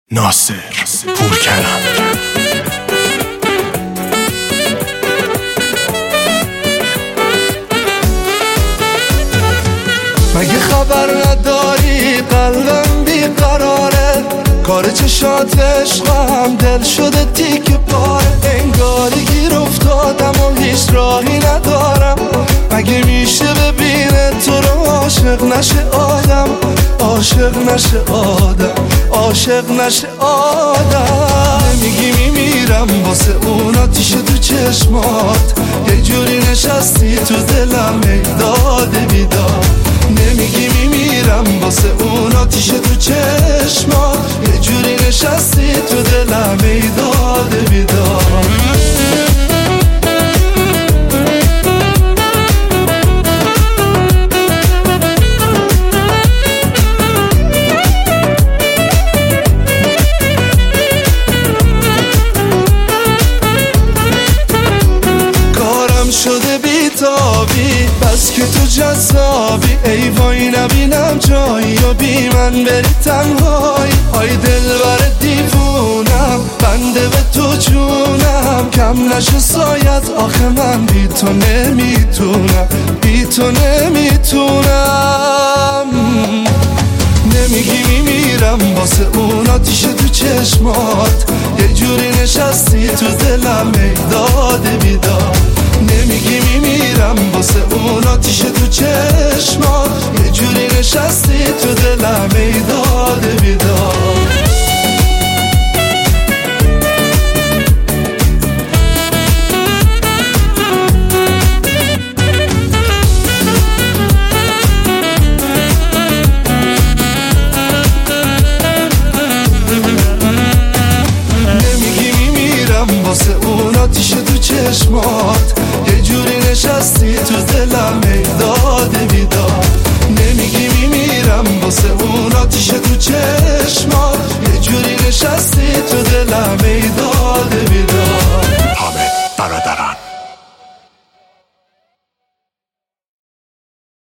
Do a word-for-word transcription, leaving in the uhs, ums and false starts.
ناصر پورکرم. مگه خبر نداری قلبم بیقراره، کار چشات عشقم دل شده تیک پاره، انگاری گیر افتادم و هیچ راهی ندارم. مگه میشه ببینه تو رو عاشق نشه آدم، عاشق نشه آدم، عاشق نشه آدم. نمیگی میمیرم واسه اون آتیش تو چشمات، یه جوری نشستی تو دلم ای داده بیداد. نمیگی میمیرم واسه اون آتیش تو چشمات، یه جوری نشستی تو دلم ای داده بیداد. شده بیتابی بس که تو جذابی، ای وای نبینم جایی و بی من بری تنهایی. های دل بر دیوونم بنده به تو جونم، کم نشه سایت آخه من بی تو نمیتونم، بی تو نمیتونم. نمیگی میمیرم واسه اون آتیش تو چشمات، یه جوری نشستی تو دلم ای داده بیداد. نمیگی میمیرم واسه اون آتیش تو چشمات، یه جوری نشستی تو دلم ای داده بیداد. واسه اون آتیش تو چشمات، یه جوری نشستی تو دلم ای داده بیداد. نمیگی میمیرم واسه اون آتیش تو چشمات، یه جوری نشستی